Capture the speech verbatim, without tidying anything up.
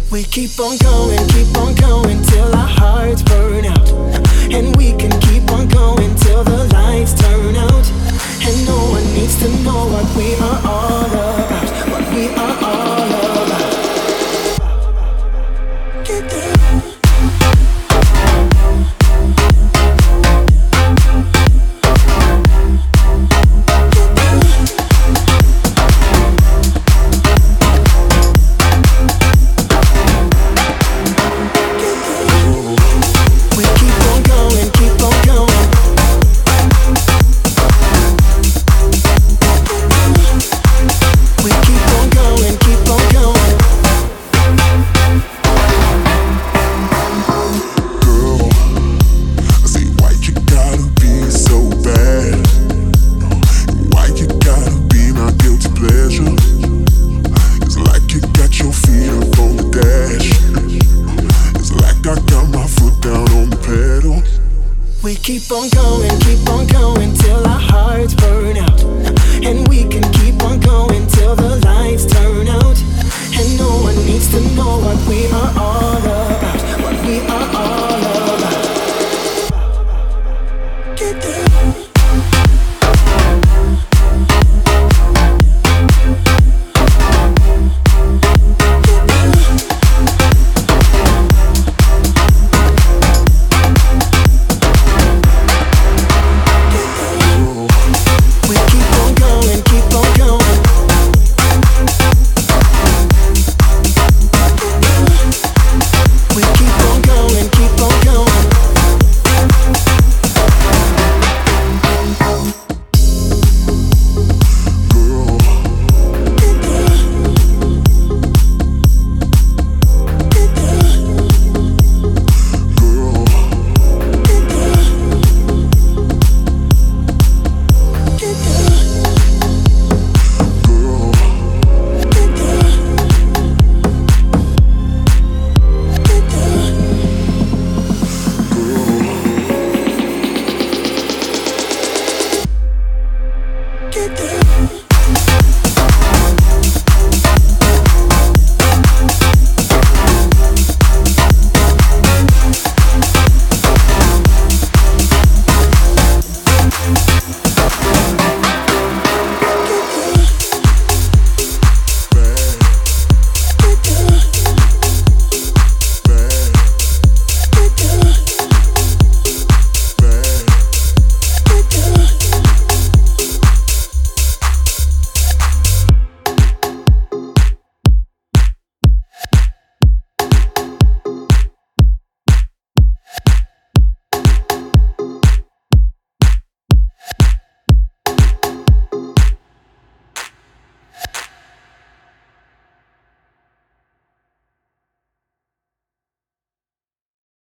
We keep on going, keep on going till our hearts burn out. And we can keep on going till the lights turn out. And no one needs to know what we are all about, what we are all about. Get there. We keep on going.